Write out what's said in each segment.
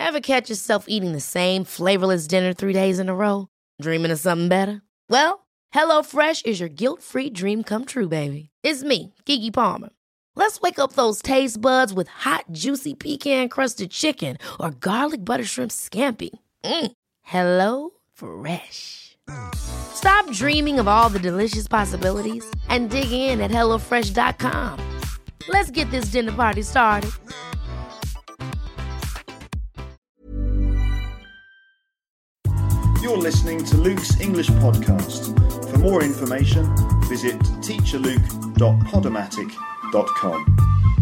Ever catch yourself eating the same flavorless dinner 3 days in a row? Dreaming of something better? Well, HelloFresh is your guilt-free dream come true, baby. It's me, Keke Palmer. Let's wake up those taste buds with hot, juicy pecan-crusted chicken or garlic butter shrimp scampi. Hello Fresh. Stop dreaming of all the delicious possibilities and dig in at HelloFresh.com. Let's get this dinner party started. You're listening to Luke's English Podcast. For more information, visit teacherluke.podomatic.com.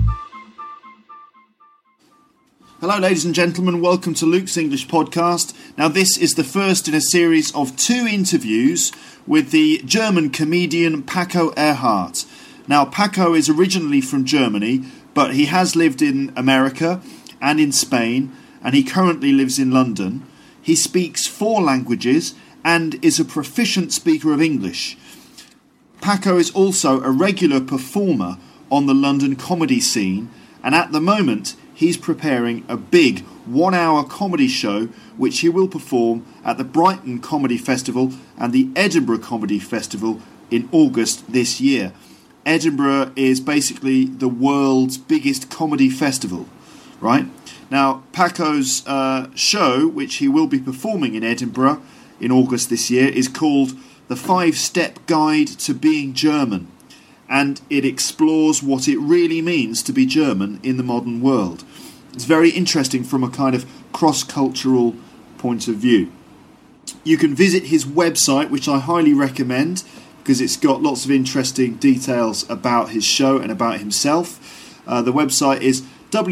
Hello ladies and gentlemen, welcome to Luke's English Podcast. Now this is the first in a series of 2 interviews with the German comedian Paco Erhardt. Now Paco is originally from Germany, but he has lived in America and in Spain, and he currently lives in London. He speaks 4 languages and is a proficient speaker of English. Paco is also a regular performer on the London comedy scene, and at the moment he's preparing a big 1-hour comedy show which he will perform at the Brighton Comedy Festival and the Edinburgh Comedy Festival in August this year. Edinburgh is basically the world's biggest comedy festival, right? Now, Paco's show, which he will be performing in Edinburgh in August this year, is called The 5-Step Guide to Being German, and it explores what it really means to be German in the modern world. It's very interesting from a kind of cross-cultural point of view. You can visit his website, which I highly recommend, because it's got lots of interesting details about his show and about himself. The website is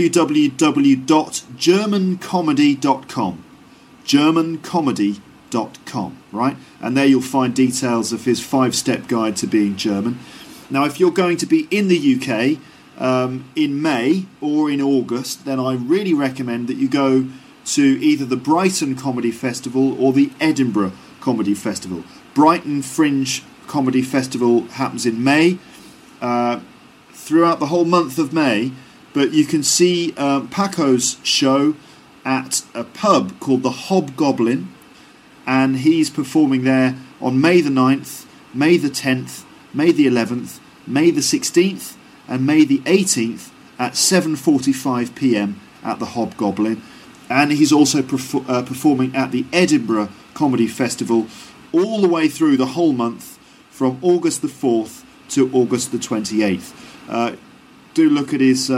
www.germancomedy.com. Germancomedy.com, right? And there you'll find details of his 5-step guide to being German. Now, if you're going to be in the UK in May or in August, then I really recommend that you go to either the Brighton Comedy Festival or the Edinburgh Comedy Festival. Brighton Fringe Comedy Festival happens in May, throughout the whole month of May, but you can see Paco's show at a pub called the Hobgoblin, and he's performing there on May the 9th, May the 10th, May the 11th, May the 16th and May the 18th at 7:45 p.m. at the Hobgoblin. And he's also performing at the Edinburgh Comedy Festival all the way through the whole month from August the 4th to August the 28th. Do look at his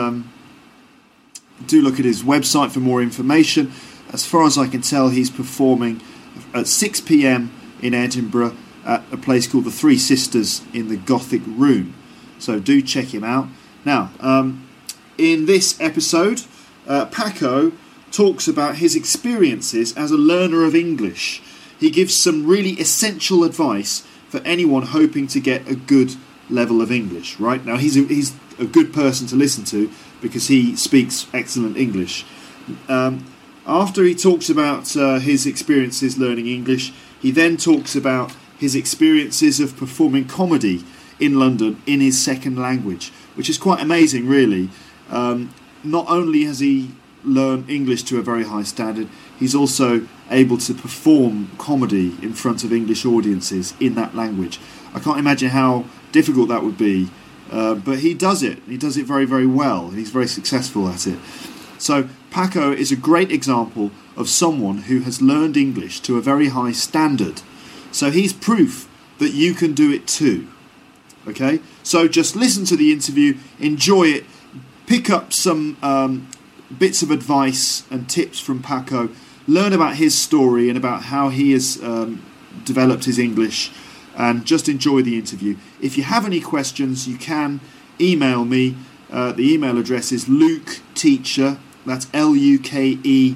website for more information. As far as I can tell, he's performing at 6 p.m. in Edinburgh at a place called the Three Sisters in the Gothic Room. So do check him out. Now, in this episode, Paco talks about his experiences as a learner of English. He gives some really essential advice for anyone hoping to get a good level of English, right? Now, he's a good person to listen to because he speaks excellent English. After he talks about his experiences learning English, he then talks about his experiences of performing comedy in London in his second language, which is quite amazing, really. Not only has he learned English to a very high standard, he's also able to perform comedy in front of English audiences in that language. I can't imagine how difficult that would be, but he does it. He does it very, very well, and he's very successful at it. So Paco is a great example of someone who has learned English to a very high standard. So he's proof that you can do it too. Okay? So just listen to the interview, enjoy it, pick up some bits of advice and tips from Paco, learn about his story and about how he has developed his English, and just enjoy the interview. If you have any questions, you can email me. The email address is luketeacher, that's Luketeacher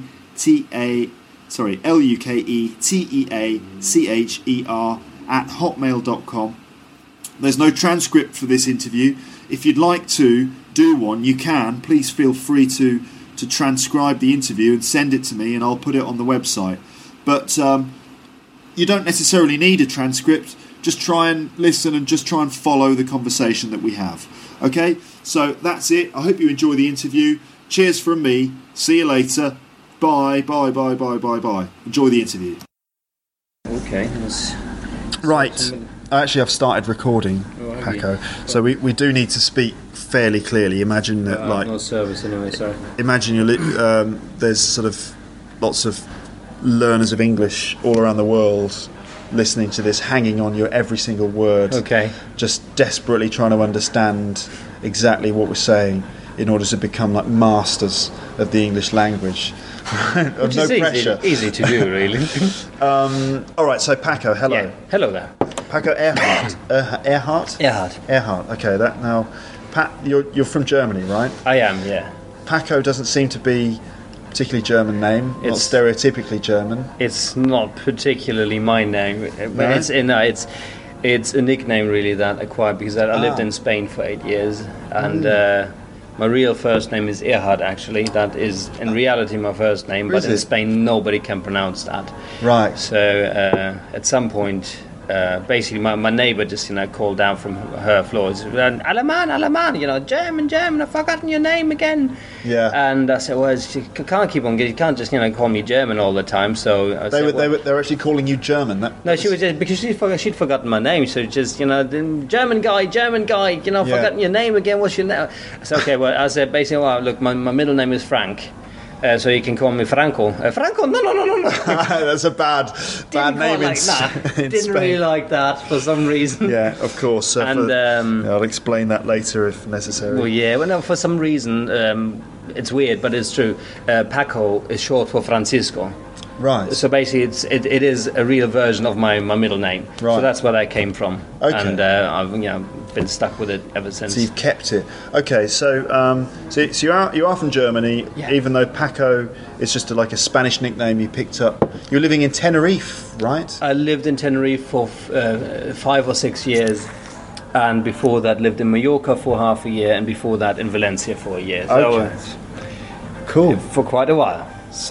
@hotmail.com. There's no transcript for this interview. If you'd like to do one, you can. Please feel free to transcribe the interview and send it to me, and I'll put it on the website. But you don't necessarily need a transcript. Just try and listen and just try and follow the conversation that we have. Okay, so that's it. I hope you enjoy the interview. Cheers from me. See you later. Bye. Enjoy the interview. Okay. Right. Actually, I've started recording, Paco. So we do need to speak fairly clearly. Imagine that, no service anyway. Sorry. Imagine there's sort of lots of learners of English all around the world listening to this, hanging on your every single word. Okay. Just desperately trying to understand exactly what we're saying in order to become like masters of the English language. Which no is pressure. Easy to do, really. All right, so Paco, hello. Yeah. Hello there. Paco Erhardt. Erhardt. Okay, that now, Pat, you're from Germany, right? I am, yeah. Paco doesn't seem to be a particularly German name. Not stereotypically German. It's not particularly my name, but it's a nickname really that I acquired because I lived in Spain for 8 years, and my real first name is Erhard. Actually, that is in reality my first name, but in Spain nobody can pronounce that. Right. So at some point, basically my neighbor just called down from her floor, Aleman, German, I've forgotten your name again. Yeah. And I said, well, you can't keep on, you can't just call me German all the time. So they were actually calling you German. No, she was just because she'd forgotten my name. So just the German guy, forgotten your name again. What's your name? I said, okay, well, I said basically, well, look, my middle name is Frank. So you can call me Franco. Franco? No. That's a bad name in Didn't Spain. really like that for some reason. Yeah, of course. And I'll explain that later if necessary. Well, yeah. Well, no, for some reason, it's weird, but it's true. Paco is short for Francisco. Right. So basically, it is a real version of my middle name. Right. So that's where that came from. Okay. And I've been stuck with it ever since. So you've kept it. Okay. So you are from Germany, even though Paco is just like a Spanish nickname you picked up. You're living in Tenerife, right? I lived in Tenerife for 5 or 6 years. And before that, lived in Mallorca for half a year, and before that, in Valencia for a year. So, cool. For quite a while.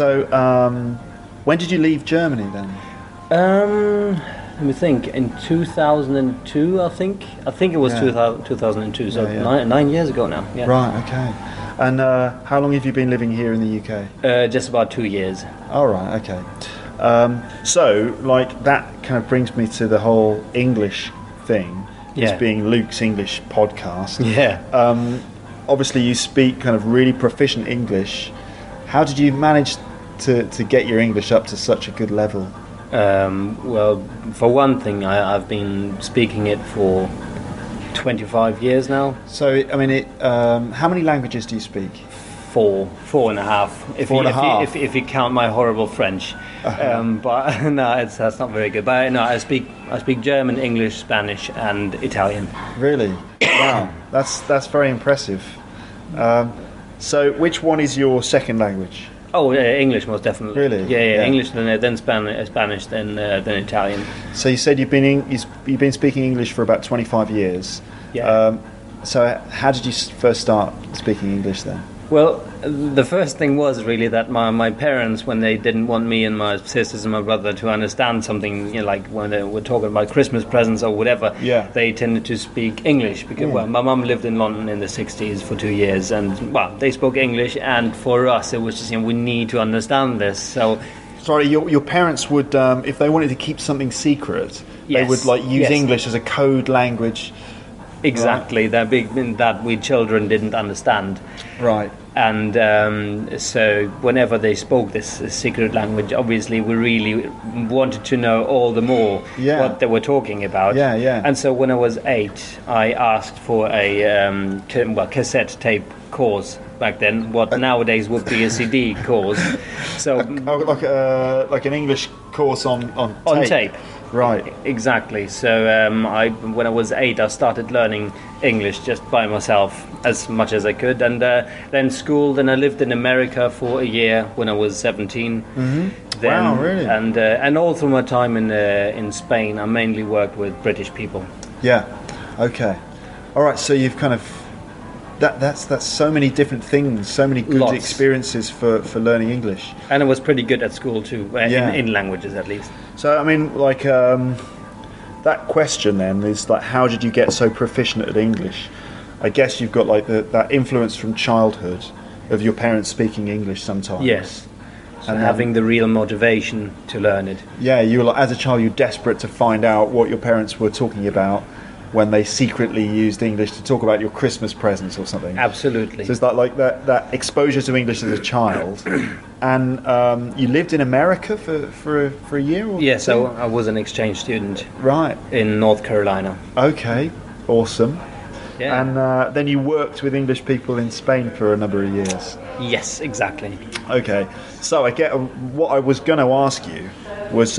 So, when did you leave Germany then? Let me think. In 2002, I think it was 2002. So 9 years ago now. Yeah. Right. Okay. And how long have you been living here in the UK? Just about 2 years. All right. Okay. So, like, that kind of brings me to the whole English thing. Yeah. This being Luke's English podcast. Yeah. Obviously, you speak kind of really proficient English. How did you manage to get your English up to such a good level? Well, for one thing, I've been speaking it for 25 years now. So, I mean, how many languages do you speak? Four and a half. If you count my horrible French. But no, that's not very good. But no, I speak German, English, Spanish, and Italian. Really? Wow, that's very impressive. So, which one is your second language? Oh, English, most definitely. Really? Yeah. English, then Spanish, then Italian. So you said you've been speaking English for about 25 years. Yeah. So how did you first start speaking English then? Well, the first thing was really that my parents, when they didn't want me and my sisters and my brother to understand something, like when they were talking about Christmas presents or whatever, they tended to speak English because, well, my mum lived in London in the 60s for 2 years, and, well, they spoke English, and for us it was just, we need to understand this, so... Sorry, your parents would, if they wanted to keep something secret, they would, like, use English as a code language... Exactly, right. that we children didn't understand. Right. And so whenever they spoke this secret language, obviously we really wanted to know all the more what they were talking about. Yeah. And so when I was 8, I asked for a cassette tape course back then, what nowadays would be a CD course. So like an English course on tape. Right. Exactly. So when I was 8, I started learning English just by myself as much as I could, and then school. Then I lived in America for a year when I was 17. Mm-hmm. Then, wow, really? And all through my time in Spain, I mainly worked with British people. Yeah. Okay. All right. So you've kind of that's so many different things, so many good experiences for learning English. And I was pretty good at school too, in languages at least. So I mean, like that question then is like, how did you get so proficient at English? I guess you've got like that influence from childhood of your parents speaking English sometimes. Yes. So having the real motivation to learn it. Yeah, as a child, you're desperate to find out what your parents were talking about when they secretly used English to talk about your Christmas presents or something. Absolutely. So it's like that exposure to English as a child. And you lived in America for a year or Yes, two? I was an exchange student. Right. In North Carolina. Okay, awesome. Yeah. And then you worked with English people in Spain for a number of years. Yes, exactly. Okay, so what I was going to ask you was,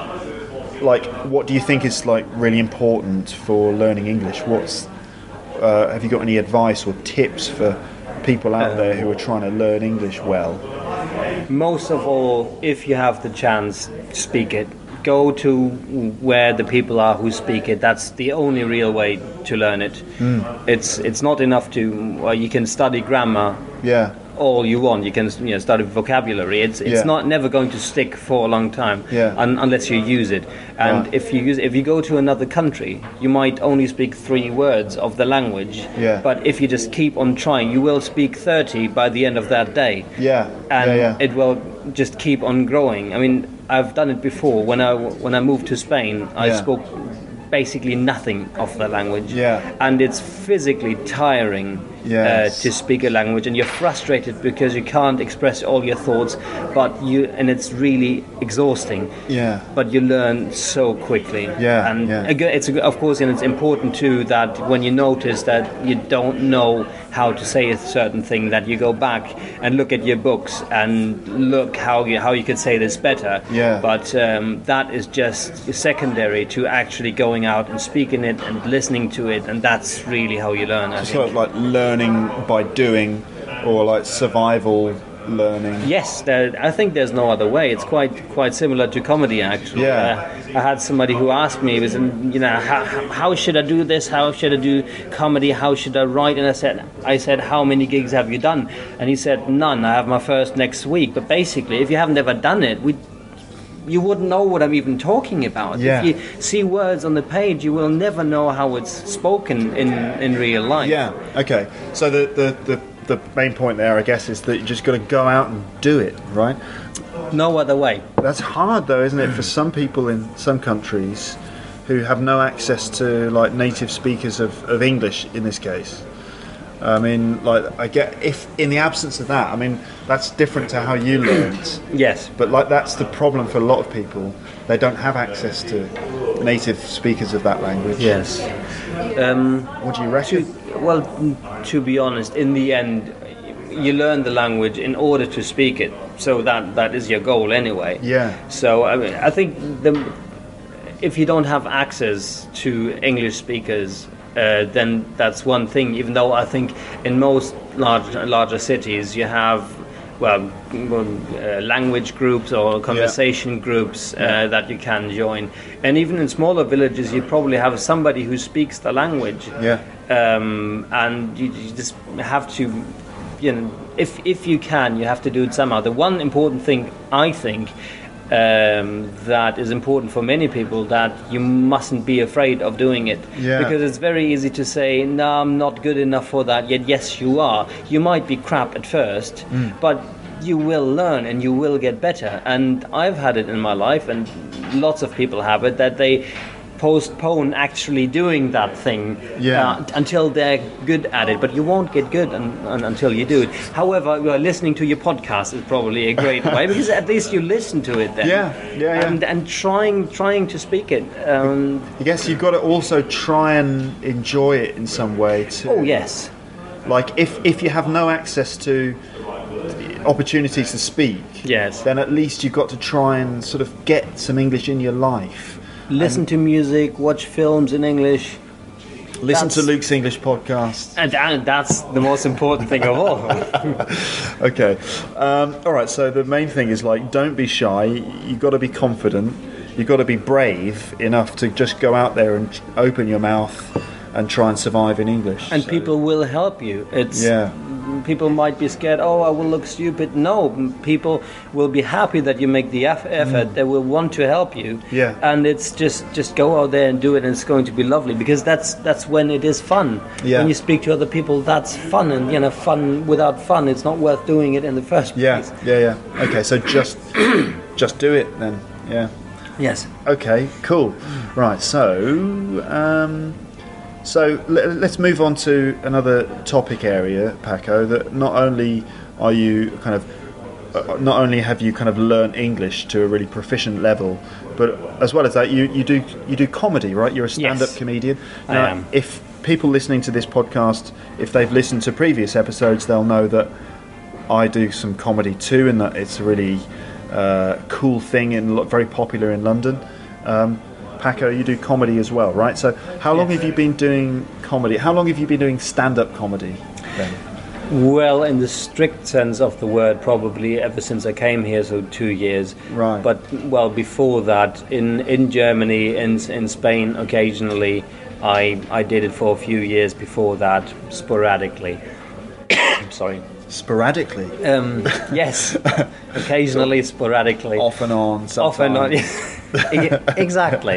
what do you think is really important for learning English? Have you got any advice or tips for people out there who are trying to learn English well? Most of all, if you have the chance, speak it. Go to where the people are who speak it. That's the only real way to learn it. It's not enough to. You can study grammar. Yeah. All you want. You can study vocabulary. It's never going to stick for a long time. Yeah. Unless you use it. And Right. if you go to another country, you might only speak 3 words of the language. Yeah. But if you just keep on trying, you will speak 30 by the end of that day. Yeah. And it will just keep on growing. I mean, I've done it before. When I moved to Spain, I spoke basically nothing of the language. Yeah. And it's physically tiring to speak a language, and you're frustrated because you can't express all your thoughts, and it's really exhausting. Yeah. But you learn so quickly. Yeah. And yeah. it's of course, and it's important too that when you notice that you don't know how to say a certain thing, that you go back and look at your books and look how you could say this better. Yeah. But that is just secondary to actually going out and speaking it and listening to it, and that's really how you learn. It's sort of like learning by doing, or survival learning. Yes, I think there's no other way. It's quite similar to comedy, actually. Yeah. I had somebody who asked me, how should I do this? How should I do comedy? How should I write? And I said, how many gigs have you done? And he said, none. I have my first next week. But basically, if you haven't ever done it, you wouldn't know what I'm even talking about. Yeah. If you see words on the page, you will never know how it's spoken in real life. Yeah. Okay. So the main point there, I guess, is that you just got to go out and do it, right? No other way. That's hard, though, isn't it, for some people in some countries who have no access to native speakers of English in this case. I mean, I get, if in the absence of that, I mean, that's different to how you learned. Yes. But that's the problem for a lot of people. They don't have access to native speakers of that language. Yes. What do you reckon? To be honest, in the end, you learn the language in order to speak it. So that is your goal anyway. Yeah. So I think if you don't have access to English speakers, then that's one thing. Even though I think in most larger cities you have language groups or conversation groups that you can join, and even in smaller villages you probably have somebody who speaks the language. Yeah. And you just have to, if you can, you have to do it somehow. The one important thing I think that is important for many people, that you mustn't be afraid of doing it. Yeah. Because it's very easy to say, no, I'm not good enough for that, yet yes you are. You might be crap at first, but you will learn and you will get better. And I've had it in my life, and lots of people have it, that they postpone actually doing that thing until they're good at it, but you won't get good until you do it. However, listening to your podcast is probably a great way, because at least you listen to it then. And trying to speak it. I guess you've got to also try and enjoy it in some way too. Oh yes. If you have no access to opportunities to speak, then at least you've got to try and sort of get some English in your life. Listen to music, watch films in English. Listen to Luke's English podcast. And that's the most important thing of all. Okay. All right, so the main thing is, don't be shy. You've got to be confident. You've got to be brave enough to just go out there and open your mouth and try and survive in English. And people will help you. people might be scared. Oh, I will look stupid. No, people will be happy that you make the effort. They will want to help you. Yeah. And it's just go out there and do it, and it's going to be lovely, because that's when it is fun. Yeah. When you speak to other people, that's fun, and fun without fun, it's not worth doing it in the first place. Yeah. Okay, so just do it then. Yeah. Yes. Okay. Cool. Right. So let's move on to another topic area, Paco. That not only have you kind of learned English to a really proficient level, but as well as that, you do comedy, right? You're a stand-up comedian. Now, I am. If people listening to this podcast, if they've listened to previous episodes, they'll know that I do some comedy too, and that it's a really cool thing and very popular in London. Paco, you do comedy as well, right? So how long have you been doing comedy? How long have you been doing stand-up comedy then? Well, in the strict sense of the word, probably ever since I came here, so 2 years. Right. But, well, before that, in Germany, in Spain, occasionally, I did it for a few years before that, sporadically. Sorry. Sporadically? Yes. Occasionally, sporadically. Off and on, sometimes. Off and on, exactly.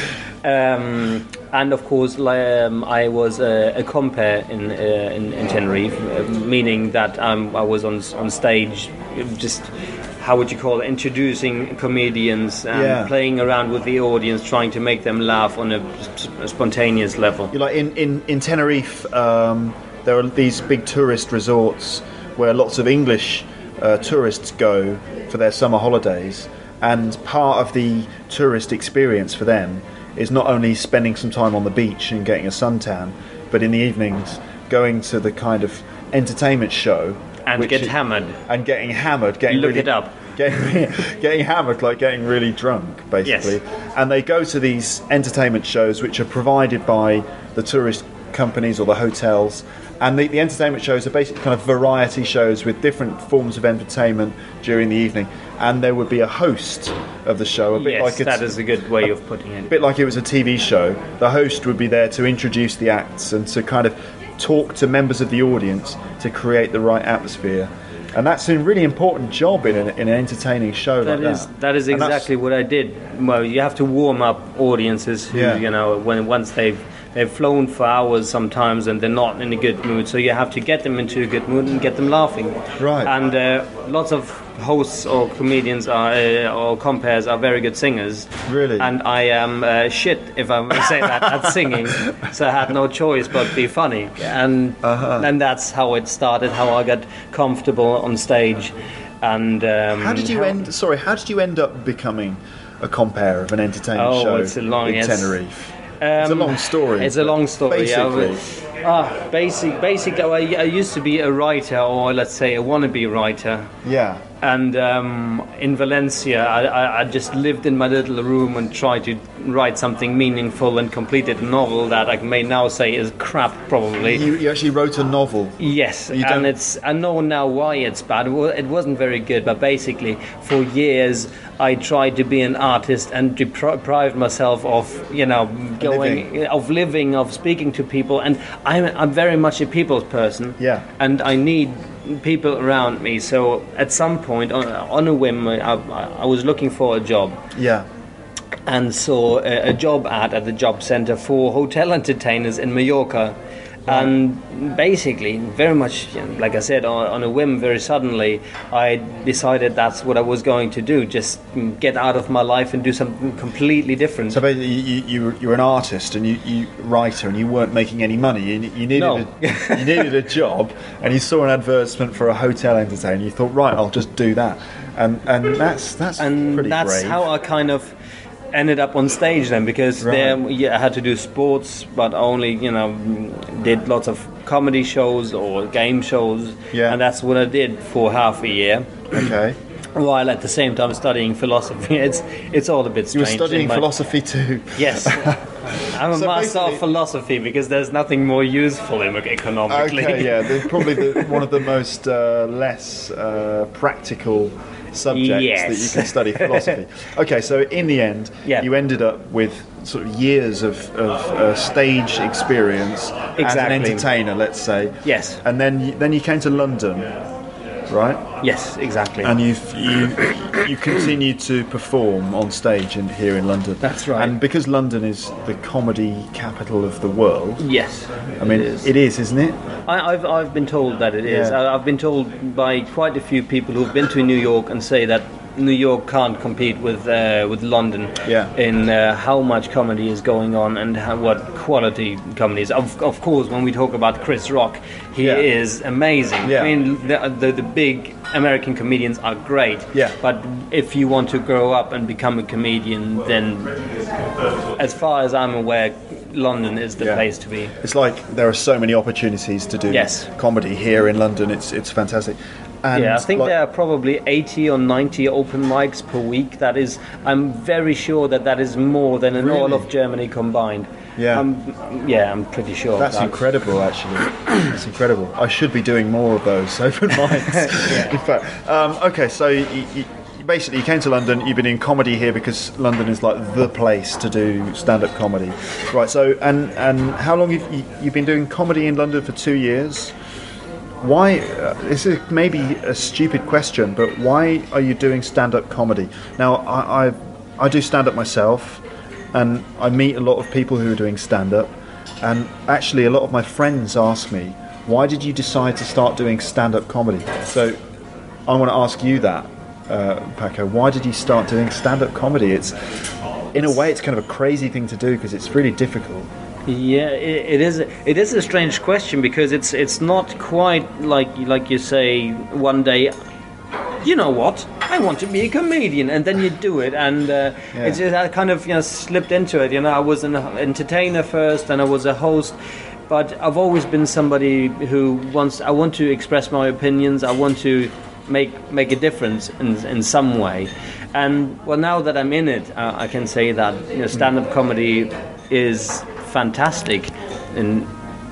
And of course, I was a compere in Tenerife, meaning that I was on stage, just how would you call it, introducing comedians and playing around with the audience, trying to make them laugh on a spontaneous level. You're like in Tenerife, there are these big tourist resorts where lots of English tourists go for their summer holidays, and part of the tourist experience for them is not only spending some time on the beach and getting a suntan, but in the evenings going to the kind of entertainment show and getting hammered, getting Look really, it up. getting hammered, like getting really drunk, basically. Yes. And they go to these entertainment shows which are provided by the tourist companies or the hotels. And the entertainment shows are basically kind of variety shows with different forms of entertainment during the evening. And there would be a host of the show, that is a good way of putting it. A bit like it was a TV show. The host would be there to introduce the acts and to kind of talk to members of the audience to create the right atmosphere. And that's a really important job in an entertaining show like that. That is exactly what I did. Well, you have to warm up audiences who, once they've flown for hours sometimes and they're not in a good mood, so you have to get them into a good mood and get them laughing. Right. And lots of hosts or comedians or compares are very good singers. Really? And I am shit, if I may say that, at singing. So I had no choice but be funny. And that's how it started, how I got comfortable on stage. And how did you end up becoming a compere of an entertainment show in Tenerife? It's a long story. It's a long story. Basically. Basically, I used to be a writer, or let's say a wannabe writer. Yeah. And in Valencia, I just lived in my little room and tried to write something meaningful and completed a novel that I may now say is crap, probably. You actually wrote a novel? Yes, and I know now why it's bad. It wasn't very good, but basically, for years, I tried to be an artist and deprived myself of, living, of speaking to people. And I'm very much a people's person. Yeah. And I need people around me. So at some point, on a whim, I was looking for a job. Yeah. And saw a job ad at the job center for hotel entertainers in Mallorca. And basically, very much, like I said, on a whim, very suddenly, I decided that's what I was going to do. Just get out of my life and do something completely different. So basically, you're an artist and you writer, and you weren't making any money. You needed a job, and you saw an advertisement for a hotel entertainer. You thought, right, I'll just do that, and that's pretty brave. How I kind of ended up on stage then, because there I had to do sports, but only did lots of comedy shows or game shows, and that's what I did for half a year. Okay. While at the same time studying philosophy. It's all a bit strange. You were studying philosophy too? Yes. I'm a master of philosophy because there's nothing more useful economically. Okay, yeah, they're probably one of the most less practical subjects that you can study philosophy. Okay, so in the end, you ended up with sort of years of stage experience as an entertainer, let's say. Yes. And then you came to London, right? Yes, exactly. And you continued to perform on stage here in London. That's right. And because London is the comedy capital of the world. Yes. I mean, it is, isn't it? I've been told that it is. I've been told by quite a few people who've been to New York and say that New York can't compete with London in how much comedy is going on and what quality comedy is. Of course, when we talk about Chris Rock, he is amazing. I mean, the big American comedians are great. But if you want to grow up and become a comedian, then, as far as I'm aware, London is the place to be. It's like there are so many opportunities to do comedy here in London. It's fantastic. And I think there are probably 80 or 90 open mics per week. That is, I'm very sure that is more than in all of Germany combined. I'm pretty sure. That's incredible, actually. That's incredible. I should be doing more of those open mics. In fact, okay, so you basically you came to London. You've been in comedy here because London is like the place to do stand-up comedy, right? So and how long have you been doing comedy in London? For 2 years. Why? This is maybe a stupid question, but why are you doing stand-up comedy? Now, I do stand-up myself, and I meet a lot of people who are doing stand-up, and actually a lot of my friends ask me, why did you decide to start doing stand-up comedy? So I want to ask you that, Paco. Why did you start doing stand-up comedy? It's, in a way, it's kind of a crazy thing to do because it's really difficult. Yeah, it is. It is a strange question because it's not quite like you say one day, you know what, I want to be a comedian, and then you do it, and it's just, I kind of slipped into it. I was an entertainer first, and I was a host, but I've always been somebody who I want to express my opinions. I want to make a difference in some way, and well, now that I'm in it, I can say that stand-up comedy is fantastic in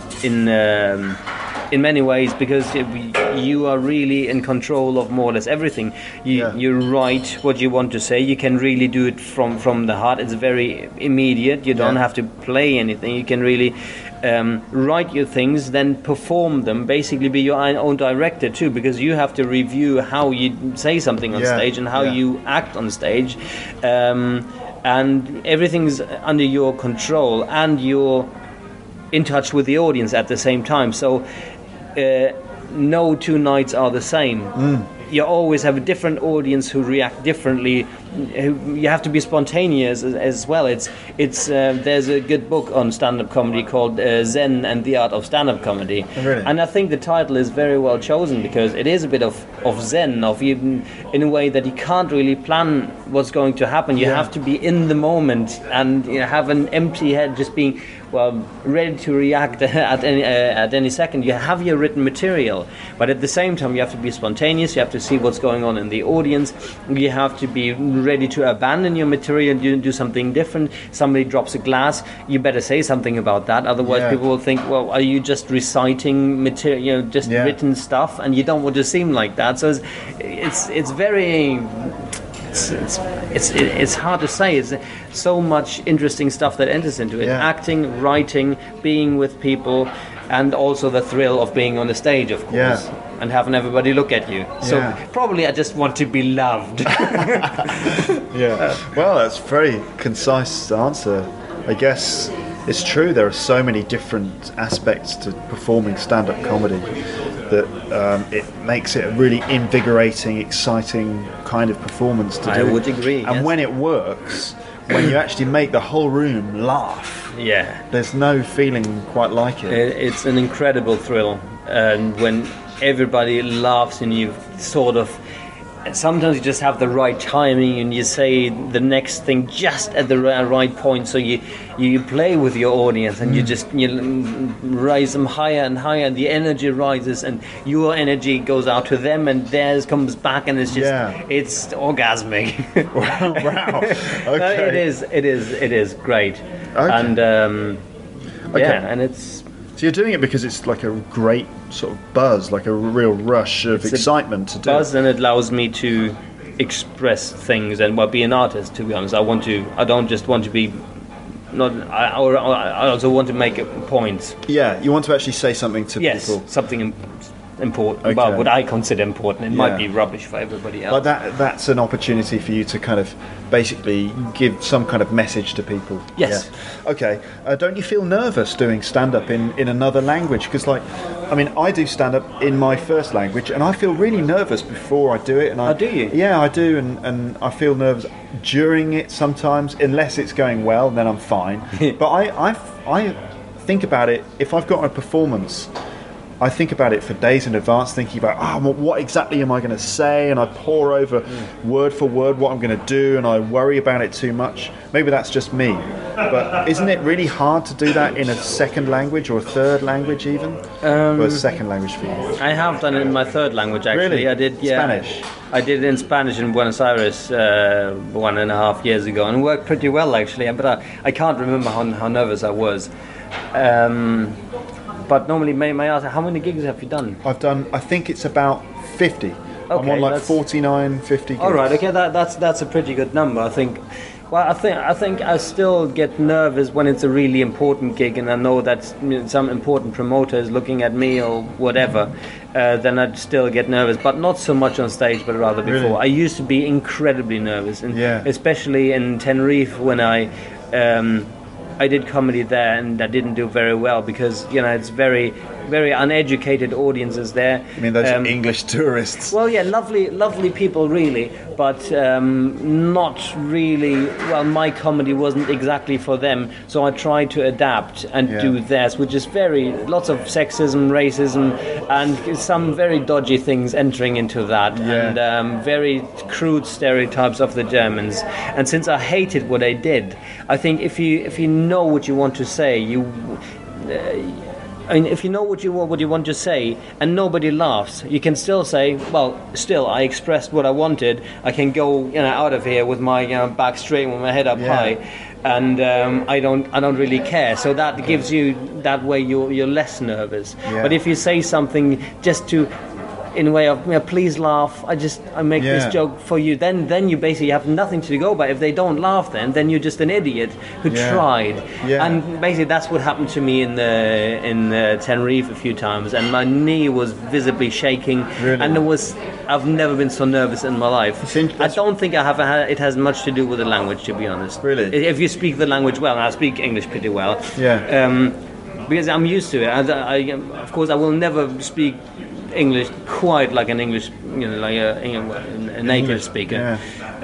many ways because you are really in control of more or less everything. You write what you want to say. You can really do it from the heart. It's very immediate. You don't have to play anything. You can really write your things, then perform them. Basically, be your own director too, because you have to review how you say something on stage and how you act on stage. And everything's under your control, and you're in touch with the audience at the same time. So no two nights are the same. You always have a different audience who react differently. You have to be spontaneous as well. It's there's a good book on stand-up comedy called Zen and the Art of Stand-up Comedy. Oh, really? And I think the title is very well chosen because it is a bit of Zen, of even in a way that you can't really plan what's going to happen. You have to be in the moment and have an empty head, just being ready to react at any second. You have your written material, but at the same time you have to be spontaneous. You have to see what's going on in the audience. You have to be ready to abandon your material and do something different. Somebody drops a glass, you better say something about that, otherwise people will think, well, are you just reciting material, written stuff, and you don't want to seem like that. So it's very it's hard to say. It's so much interesting stuff that enters into it. Acting, writing, being with people, and also the thrill of being on the stage, of course, and having everybody look at you. So probably I just want to be loved. Well, that's a very concise answer. I guess it's true, there are so many different aspects to performing stand-up comedy that it makes it a really invigorating, exciting kind of performance to do. I would agree. And when it works, when you actually make the whole room laugh, there's no feeling quite like it. It's an incredible thrill, and when everybody laughs and you sort of, sometimes you just have the right timing and you say the next thing just at the right point, so you play with your audience and you raise them higher and higher, and the energy rises and your energy goes out to them and theirs comes back, and it's just it's orgasmic. Wow. Okay. It is great. Okay. And and it's, so you're doing it because it's like a great sort of buzz, like a real rush of excitement to do buzz, and it allows me to express things and be an artist. To be honest, I don't just want to be. I also want to make points. Yeah, you want to actually say something to people. Yes, something important. Okay. Well, what I consider important. It might be rubbish for everybody else. But that's an opportunity for you to kind of basically give some kind of message to people. Yes. Yeah. Okay. Don't you feel nervous doing stand-up in another language? Because, I do stand-up in my first language, and I feel really nervous before I do it. And do you? Yeah, I do, and I feel nervous during it sometimes, unless it's going well, then I'm fine. But I think about it, if I've got a performance, I think about it for days in advance, thinking about what exactly am I going to say, and I pore over word for word what I'm going to do, and I worry about it too much. Maybe that's just me, but isn't it really hard to do that in a second language or a third language even? Or a second language for you? I have done it in my third language actually. Really? I did, yeah. Spanish? I did it in Spanish in Buenos Aires 1.5 years ago, and it worked pretty well actually, but I can't remember how nervous I was. But normally, may I ask, how many gigs have you done? I've done, I think it's about 50. Okay, I'm on 49, 50 gigs. All right, okay, that's a pretty good number, I think. Well, I think I still get nervous when it's a really important gig, and I know that some important promoter is looking at me or whatever. Then I'd still get nervous, but not so much on stage, but rather before. Really? I used to be incredibly nervous, and especially in Tenerife when I did comedy there, and I didn't do very well because it's very, very uneducated audiences there. I mean, those English tourists. Well, yeah, lovely people, really, but not really. Well, my comedy wasn't exactly for them, so I tried to adapt and do theirs, which is lots of sexism, racism, and some very dodgy things entering into that, and very crude stereotypes of the Germans. And since I hated what I did, I think if you know what you want to say, if you know what you want to say and nobody laughs, you can still say, well, still I expressed what I wanted. I can go out of here with my back straight, with my head up high, and I don't really care. So that gives you, that way you're less nervous. But if you say something just to, in a way of please laugh, I make this joke for you, then you basically have nothing to go by. If they don't laugh, then you're just an idiot who tried. And basically that's what happened to me in Tenerife a few times, and my knee was visibly shaking. And I've never been so nervous in my life. I don't think it has much to do with the language, to be honest. Really? If you speak the language well, and I speak English pretty well, because I'm used to it. Of course I will never speak English quite like an English, like a native speaker.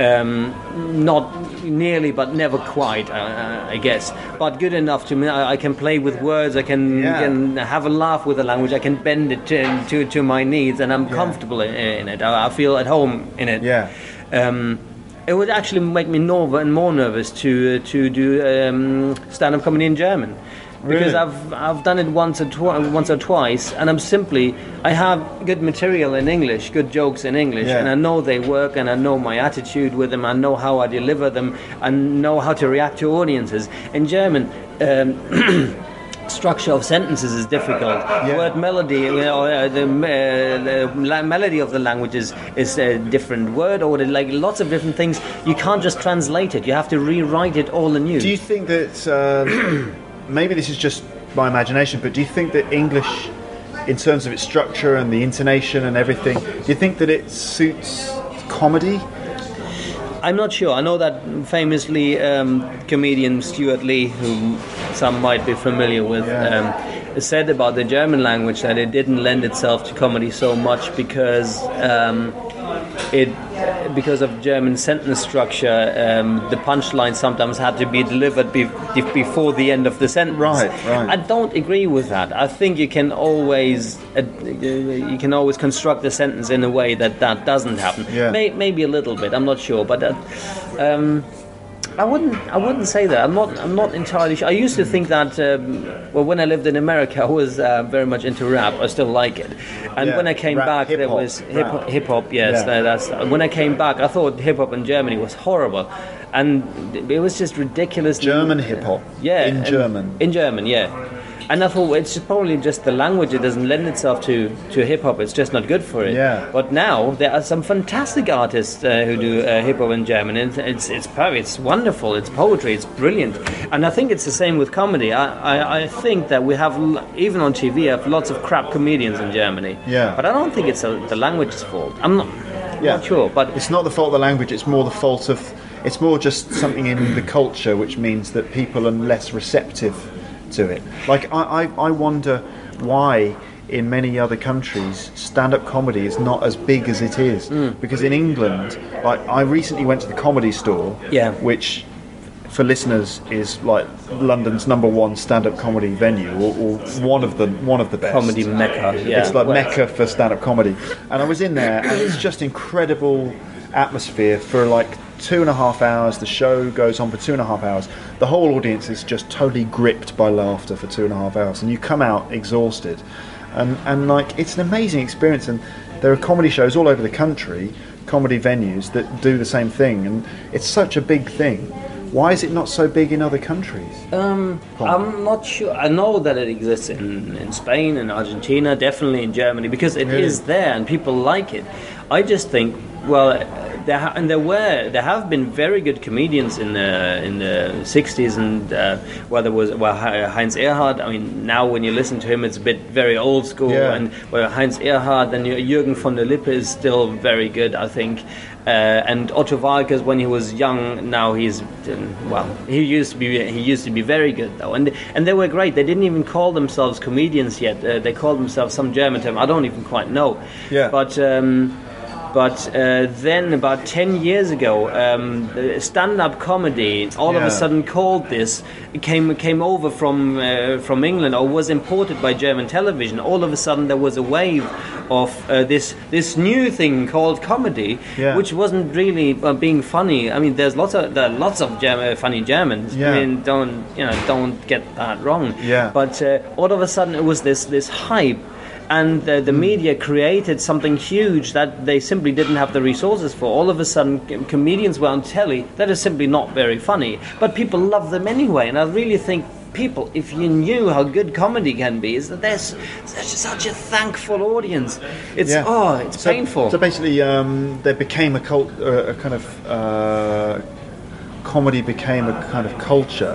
Not nearly, but never quite, I guess. But good enough to me. I can play with words. I can have a laugh with the language. I can bend it to my needs, and I'm comfortable in it. I feel at home in it. It would actually make me more nervous to do stand-up comedy in German. Because I've done it once or twice, and I have good material in English, good jokes in English, and I know they work, and I know my attitude with them, I know how I deliver them, I know how to react to audiences. In German, structure of sentences is difficult. Word melody, the melody of the language is a different word, or lots of different things. You can't just translate it. You have to rewrite it all anew. Do you think that? Maybe this is just my imagination, but do you think that English, in terms of its structure and the intonation and everything, do you think that it suits comedy? I'm not sure. I know that famously comedian Stuart Lee, whom some might be familiar with, said about the German language that it didn't lend itself to comedy so much because of German sentence structure, the punchline sometimes had to be delivered before the end of the sentence. Right. I don't agree with that. I think you can always construct a sentence in a way that doesn't happen. Maybe a little bit. I'm not sure, but I wouldn't say that. I'm not entirely sure. I used to think that when I lived in America, I was very much into rap. I still like it. And when I came back, there was hip hop. Yes, that's. When I came back, I thought hip hop in Germany was horrible, and it was just ridiculous. German hip hop. Yeah, in German. In German, yeah. And I thought it's probably just the language. It doesn't lend itself to hip hop. It's just not good for it. Yeah. But now there are some fantastic artists who do hip hop in German. And it's perfect. It's wonderful. It's poetry. It's brilliant. And I think it's the same with comedy. I think that we have, even on TV, have lots of crap comedians in Germany. Yeah. But I don't think it's the language's fault. I'm not sure. But it's not the fault of the language. It's more the fault of. It's more just something in the culture, which means that people are less receptive to it. Like, I wonder why in many other countries stand-up comedy is not as big as it is. Because in England, like, I recently went to the Comedy Store, which for listeners is like London's #1 stand-up comedy venue, or one of the best. Comedy mecca. Yeah. It's like mecca for stand-up comedy. And I was in there, and it's just incredible atmosphere for like 2.5 hours. The show goes on for 2.5 hours. The whole audience is just totally gripped by laughter for 2.5 hours, and you come out exhausted. And like, it's an amazing experience. And there are comedy shows all over the country, comedy venues that do the same thing, and it's such a big thing. Why is it not so big in other countries? I'm not sure. I know that it exists in Spain and Argentina, definitely in Germany, because it is there and people like it. I just think, well, there have been very good comedians in the 60s, and Heinz Erhardt. I mean, now when you listen to him, it's a bit very old school. Yeah. And Heinz Erhardt and Jürgen von der Lippe is still very good, I think. And Otto Walkes, when he was young, now he used to be very good though, and they were great. They didn't even call themselves comedians yet. They called themselves some German term. I don't even quite know. Yeah. But then about 10 years ago, stand-up comedy all of a sudden called this, came over from England, or was imported by German television. All of a sudden there was a wave of this new thing called comedy, which wasn't really being funny. I mean, there are lots of funny Germans. Yeah. I mean, don't get that wrong. Yeah. But all of a sudden it was this hype. And the media created something huge that they simply didn't have the resources for. All of a sudden, comedians were on telly that is simply not very funny, but people love them anyway. And I really think people, if you knew how good comedy can be, is that there's such a thankful audience. It's painful. So basically, there became a kind of comedy became a kind of culture.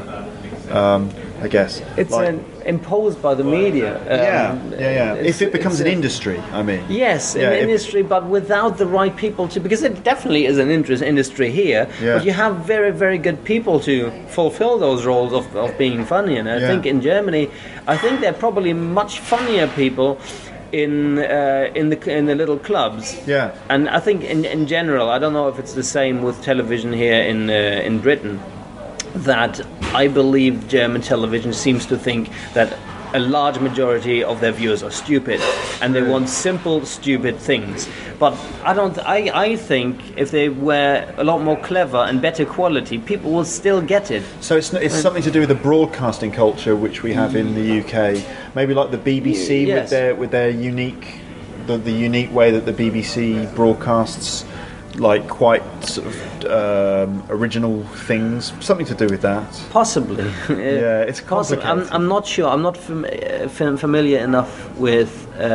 I guess it's imposed by the media. If it becomes an industry, I mean. Yes, an industry, but without the right people because it definitely is an industry here. Yeah. But you have very, very good people to fulfill those roles of being funny. And I think in Germany, there are probably much funnier people in the little clubs. Yeah. And I think in general, I don't know if it's the same with television here in Britain, that I believe German television seems to think that a large majority of their viewers are stupid, and they want simple, stupid things. But I think if they were a lot more clever and better quality, people will still get it. So it's something to do with the broadcasting culture which we have in the UK. Maybe like the BBC with their unique, the unique way that the BBC broadcasts, like quite sort of original things, something to do with that. Possibly. It's complicated. I'm not sure. I'm not familiar enough with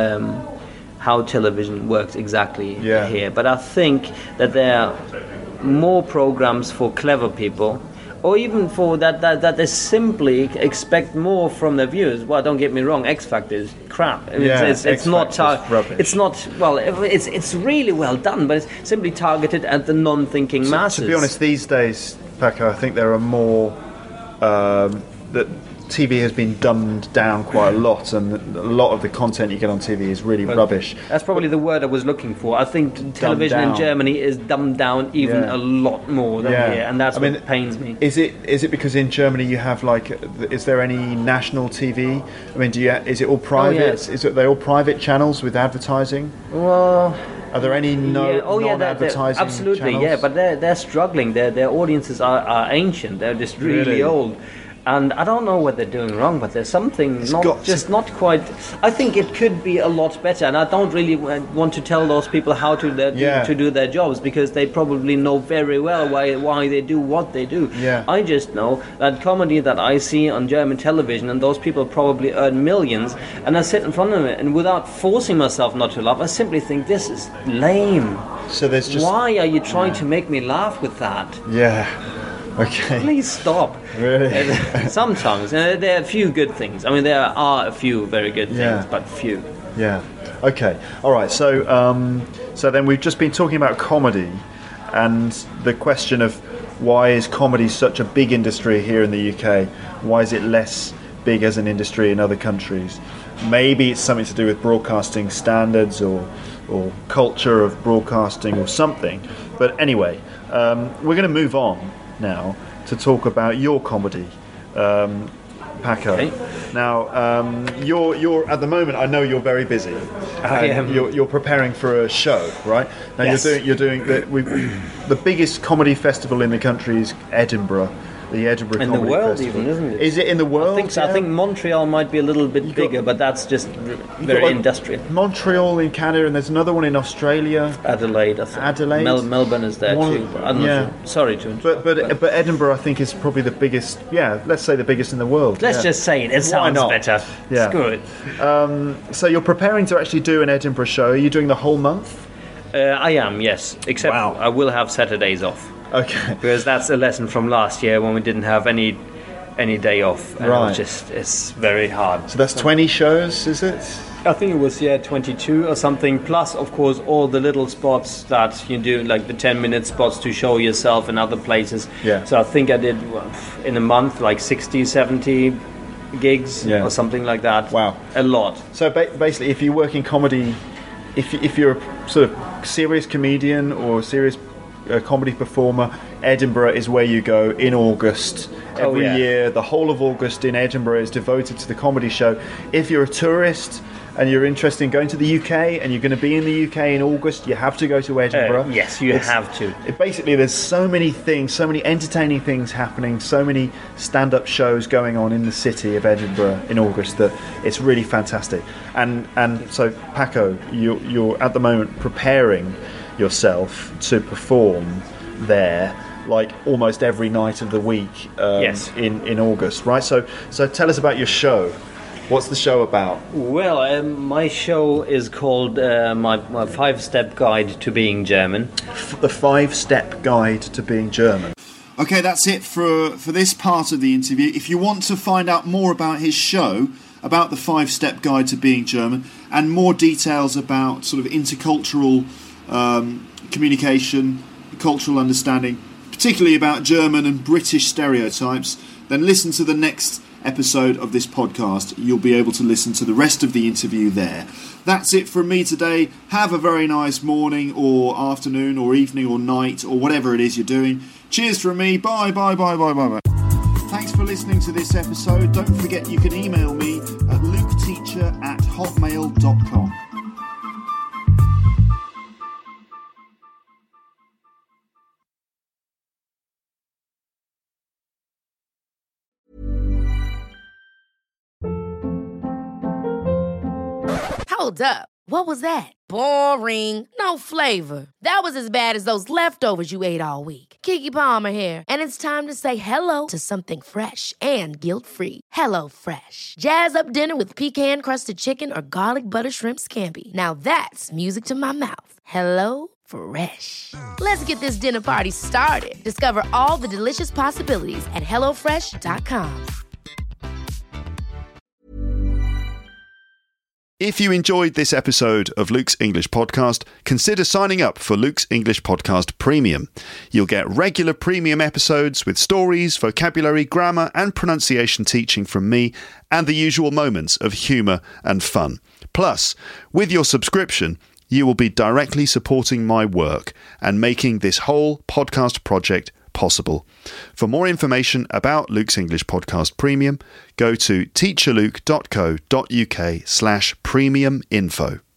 how television works exactly here. But I think that there are more programs for clever people, or even for that they simply expect more from their viewers. Well, don't get me wrong, X Factor is crap. I mean, it's not rubbish. It's not it's really well done, but it's simply targeted at the non-thinking masses. To be honest, these days, Paco, I think there are more that TV has been dumbed down quite a lot, and a lot of the content you get on TV is really rubbish. That's probably the word I was looking for. I think television in Germany is dumbed down even a lot more than here, and that's what pains me. Is it because in Germany you have is there any national TV? I mean, is it all private? Oh, yes. Are they all private channels with advertising? Well, are there any non-advertising absolutely, channels? but they're struggling. Their audiences are ancient. They're just really old. And I don't know what they're doing wrong, but there's something not quite. I think it could be a lot better, and I don't really want to tell those people how to do their jobs, because they probably know very well why they do what they do. Yeah. I just know that comedy that I see on German television, and those people probably earn millions, and I sit in front of it, and without forcing myself not to laugh, I simply think this is lame. So there's just... Why are you trying to make me laugh with that? Yeah. Okay. Please stop. Really? Sometimes. There are a few good things. I mean, there are a few very good things, but few. Yeah. Okay. All right. So, so then we've just been talking about comedy, and the question of why is comedy such a big industry here in the UK? Why is it less big as an industry in other countries? Maybe it's something to do with broadcasting standards or culture of broadcasting or something. But anyway, we're going to move on now to talk about your comedy, Paco. Okay. Now, you're at the moment, I know you're very busy. I am. You're preparing for a show, right? Now yes. you're doing the biggest comedy festival in the country is Edinburgh. The Edinburgh Comedy Festival. In the world, Festival. even, isn't it? Is it in the world? I think so. Yeah. I think Montreal might be a little bit bigger, but that's just very industrial. Montreal in Canada, and there's another one in Australia. Adelaide, I think. Adelaide. Melbourne is there too. But I'm not sure. Sorry to interrupt. But Edinburgh, I think, is probably the biggest. Yeah, let's say the biggest in the world. Let's just say it. It sounds better. Yeah. Screw it. So you're preparing to actually do an Edinburgh show. Are you doing the whole month? I am, yes. Except I will have Saturdays off. Okay. Because that's a lesson from last year when we didn't have any day off. And it's very hard. So that's 20 shows, is it? I think it was 22 or something. Plus, of course, all the little spots that you do, like the 10-minute spots to show yourself in other places. Yeah. So I think I did in a month like 60, 70 gigs or something like that. Wow. A lot. So basically, if you work in comedy, if you're a sort of serious comedian or serious comedy performer, Edinburgh is where you go in August. Every year, the whole of August in Edinburgh is devoted to the comedy show. If you're a tourist and you're interested in going to the UK and you're going to be in the UK in August, you have to go to Edinburgh. Yes, you have to. Basically, there's so many things, so many entertaining things happening, so many stand-up shows going on in the city of Edinburgh in August that it's really fantastic. And so, Paco, you're at the moment preparing yourself to perform there, like almost every night of the week in August, right? So tell us about your show. What's the show about? Well, my show is called my 5-Step Guide to Being German. The 5-Step Guide to Being German. Okay, that's it for this part of the interview. If you want to find out more about his show, about the 5-Step Guide to Being German, and more details about sort of intercultural communication, cultural understanding, particularly about German and British stereotypes, then listen to the next episode of this podcast. You'll be able to listen to the rest of the interview there. That's it from me today. Have a very nice morning or afternoon or evening or night or whatever it is you're doing. Cheers from me. Bye, bye, bye, bye, bye, bye. Thanks for listening to this episode. Don't forget you can email me at luketeacher@hotmail.com. Hold up. What was that? Boring. No flavor. That was as bad as those leftovers you ate all week. Keke Palmer here, and it's time to say hello to something fresh and guilt-free. Hello Fresh. Jazz up dinner with pecan-crusted chicken or garlic butter shrimp scampi. Now that's music to my mouth. Hello Fresh. Let's get this dinner party started. Discover all the delicious possibilities at HelloFresh.com. If you enjoyed this episode of Luke's English Podcast, consider signing up for Luke's English Podcast Premium. You'll get regular premium episodes with stories, vocabulary, grammar and pronunciation teaching from me and the usual moments of humour and fun. Plus, with your subscription, you will be directly supporting my work and making this whole podcast project possible. For more information about Luke's English Podcast Premium, go to teacherluke.co.uk/premium info.